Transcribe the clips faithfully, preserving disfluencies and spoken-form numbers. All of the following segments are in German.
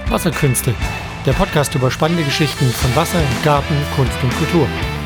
Wasserkünste, der Podcast über spannende Geschichten von Wasser, Garten, Kunst und Kultur.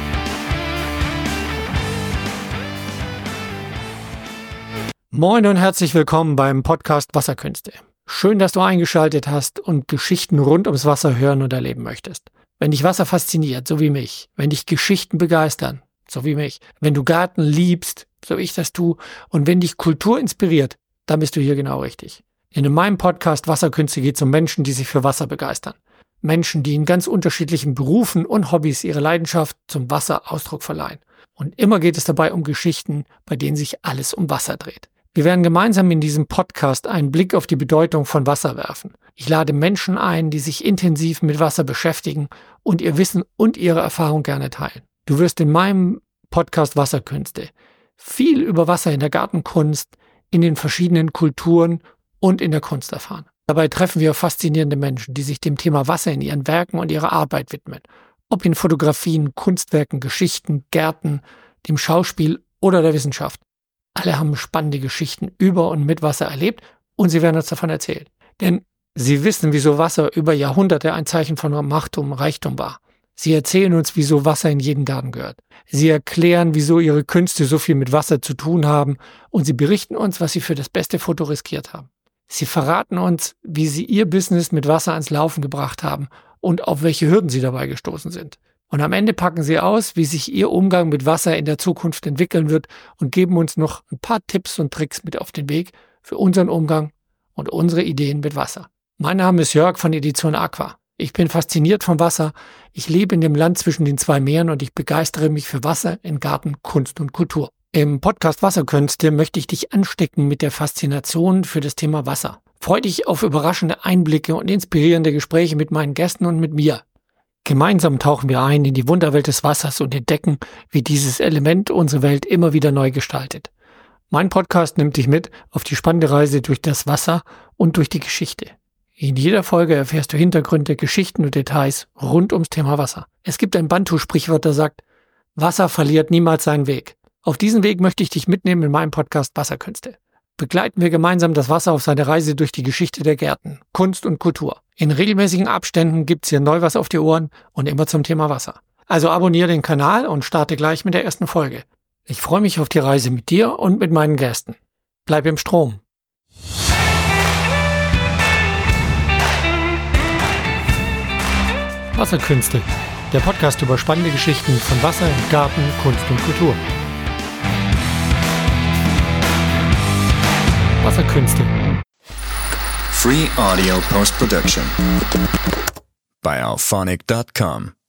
Moin und herzlich willkommen beim Podcast Wasserkünste. Schön, dass du eingeschaltet hast und Geschichten rund ums Wasser hören und erleben möchtest. Wenn dich Wasser fasziniert, so wie mich, wenn dich Geschichten begeistern, so wie mich, wenn du Garten liebst, so ich das tue, und wenn dich Kultur inspiriert, dann bist du hier genau richtig. In meinem Podcast Wasserkünste geht es um Menschen, die sich für Wasser begeistern. Menschen, die in ganz unterschiedlichen Berufen und Hobbys ihre Leidenschaft zum Wasser Ausdruck verleihen. Und immer geht es dabei um Geschichten, bei denen sich alles um Wasser dreht. Wir werden gemeinsam in diesem Podcast einen Blick auf die Bedeutung von Wasser werfen. Ich lade Menschen ein, die sich intensiv mit Wasser beschäftigen und ihr Wissen und ihre Erfahrung gerne teilen. Du wirst in meinem Podcast Wasserkünste viel über Wasser in der Gartenkunst, in den verschiedenen Kulturen und in der Kunst erfahren. Dabei treffen wir faszinierende Menschen, die sich dem Thema Wasser in ihren Werken und ihrer Arbeit widmen. Ob in Fotografien, Kunstwerken, Geschichten, Gärten, dem Schauspiel oder der Wissenschaft. Alle haben spannende Geschichten über und mit Wasser erlebt und sie werden uns davon erzählen. Denn sie wissen, wieso Wasser über Jahrhunderte ein Zeichen von Macht und Reichtum war. Sie erzählen uns, wieso Wasser in jeden Garten gehört. Sie erklären, wieso ihre Künste so viel mit Wasser zu tun haben und sie berichten uns, was sie für das beste Foto riskiert haben. Sie verraten uns, wie sie ihr Business mit Wasser ans Laufen gebracht haben und auf welche Hürden sie dabei gestoßen sind. Und am Ende packen sie aus, wie sich ihr Umgang mit Wasser in der Zukunft entwickeln wird und geben uns noch ein paar Tipps und Tricks mit auf den Weg für unseren Umgang und unsere Ideen mit Wasser. Mein Name ist Jörg von Edition Aqua. Ich bin fasziniert vom Wasser. Ich lebe in dem Land zwischen den zwei Meeren und ich begeistere mich für Wasser in Garten, Kunst und Kultur. Im Podcast Wasserkünste möchte ich dich anstecken mit der Faszination für das Thema Wasser. Freu dich auf überraschende Einblicke und inspirierende Gespräche mit meinen Gästen und mit mir. Gemeinsam tauchen wir ein in die Wunderwelt des Wassers und entdecken, wie dieses Element unsere Welt immer wieder neu gestaltet. Mein Podcast nimmt dich mit auf die spannende Reise durch das Wasser und durch die Geschichte. In jeder Folge erfährst du Hintergründe, Geschichten und Details rund ums Thema Wasser. Es gibt ein Bantu-Sprichwort, das sagt, Wasser verliert niemals seinen Weg. Auf diesen Weg möchte ich dich mitnehmen in meinem Podcast Wasserkünste. Begleiten wir gemeinsam das Wasser auf seine Reise durch die Geschichte der Gärten, Kunst und Kultur. In regelmäßigen Abständen gibt's hier neu was auf die Ohren und immer zum Thema Wasser. Also abonniere den Kanal und starte gleich mit der ersten Folge. Ich freue mich auf die Reise mit dir und mit meinen Gästen. Bleib im Strom. Wasserkünste, der Podcast über spannende Geschichten von Wasser, Garten, Kunst und Kultur. Wasserkünste. Free audio post production by alphonic dot com.